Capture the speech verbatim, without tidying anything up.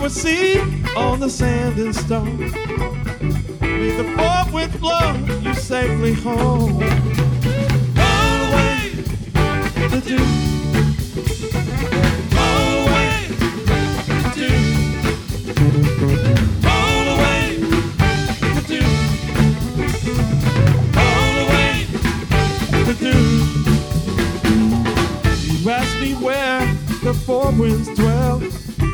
sea on the sand and stone. May the four winds blow you safely home. All the way to do. All the way to do. All the way to do. All the way to do. You ask me where the four winds dwell.